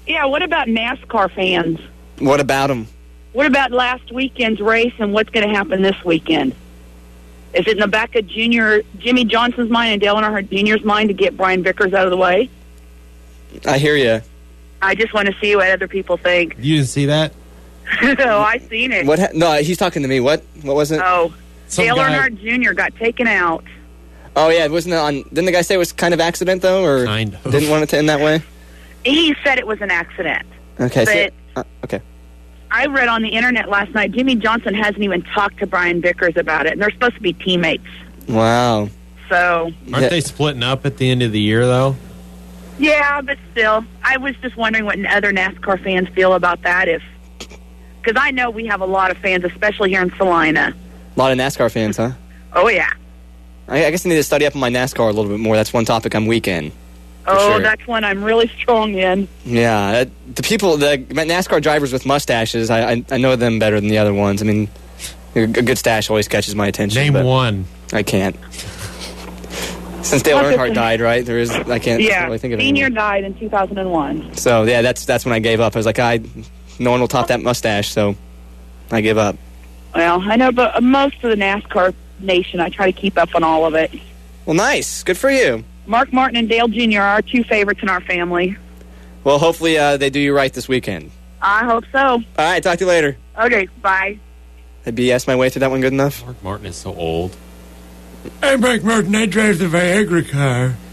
Yeah, what about NASCAR fans? What about them? What about last weekend's race and what's going to happen this weekend? Is it in the back of Jimmy Johnson's mind and Dale Earnhardt Jr.'s mind to get Brian Vickers out of the way? I hear you. I just want to see what other people think. You didn't see that? No, I seen it. No, he's talking to me. What was it? Oh, Dale Earnhardt Jr. got taken out. Oh, yeah. Wasn't it on? Didn't the guy say it was kind of accident, though? Or kind of. Didn't want it to end that way? He said it was an accident. Okay. Okay. I read on the internet last night, Jimmy Johnson hasn't even talked to Brian Vickers about it, and they're supposed to be teammates. Wow. So. Aren't they splitting up at the end of the year, though? Yeah, but still, I was just wondering what other NASCAR fans feel about that. Because I know we have a lot of fans, especially here in Salina. A lot of NASCAR fans, huh? Oh, yeah. I guess I need to study up on my NASCAR a little bit more. That's one topic I'm weak in. Oh, sure. That's one I'm really strong in. Yeah, the NASCAR drivers with mustaches, I know them better than the other ones. I mean, a good stash always catches my attention. Name one. I can't. Since Dale Earnhardt died, right? I can't really think of it. Senior died in 2001. So, yeah, that's when I gave up. I was like, no one will top that mustache, so I give up. Well, I know, but most of the NASCAR nation, I try to keep up on all of it. Well, nice. Good for you. Mark Martin and Dale Jr. are our two favorites in our family. Well, hopefully they do you right this weekend. I hope so. All right, talk to you later. Okay, bye. Did BS my way through that one good enough? Mark Martin is so old. I'm Mark Martin. I drive the Viagra car.